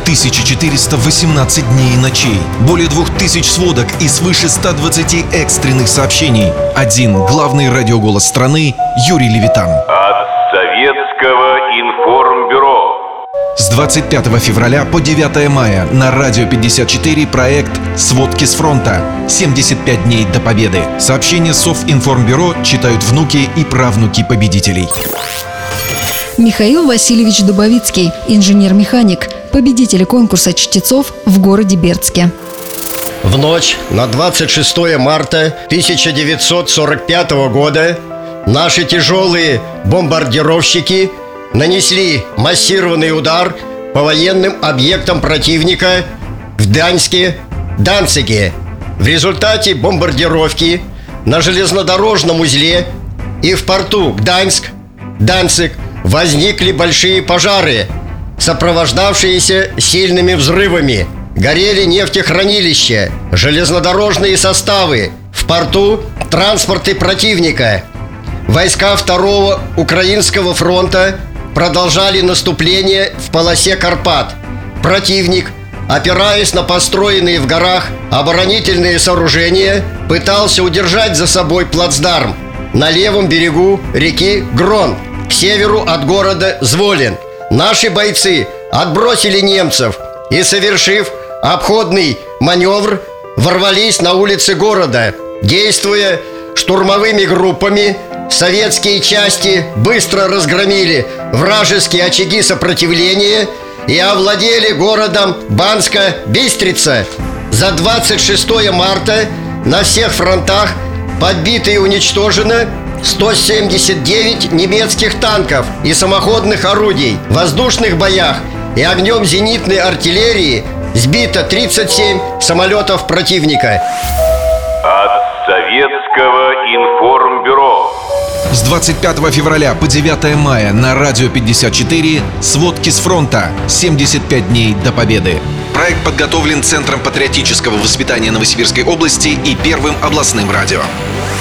1418 дней и ночей, более 2000 сводок и свыше 120 экстренных сообщений. Один главный радиоголос страны Юрий Левитан. От Советского информбюро. С 25 февраля по 9 мая на Радио 54 проект «Сводки с фронта. 75 дней до победы». Сообщения Совинформбюро читают внуки и правнуки победителей. Михаил Васильевич Дубовицкий, инженер-механик, победитель конкурса чтецов в городе Бердске. В ночь на 26 марта 1945 года наши тяжелые бомбардировщики нанесли массированный удар по военным объектам противника в Гданьске, Данциге. В результате бомбардировки на железнодорожном узле и в порту Гданьск, Данциг возникли большие пожары, сопровождавшиеся сильными взрывами. Горели нефтехранилища, железнодорожные составы, в порту транспорты противника. Войска Второго Украинского фронта продолжали наступление в полосе Карпат. Противник, опираясь на построенные в горах оборонительные сооружения, пытался удержать за собой плацдарм на левом берегу реки Грон, к северу от города Зволин. Наши бойцы отбросили немцев и, совершив обходный маневр, ворвались на улицы города. Действуя штурмовыми группами, советские части быстро разгромили вражеские очаги сопротивления и овладели городом Банска-Бистрица. За 26 марта на всех фронтах подбито и уничтожено 179 немецких танков и самоходных орудий. В воздушных боях и огнем зенитной артиллерии сбито 37 самолетов противника. От Советского информбюро. С 25 февраля по 9 мая на Радио 54 «Сводки с фронта. 75 дней до победы». Проект подготовлен Центром патриотического воспитания Новосибирской области и Первым областным радио.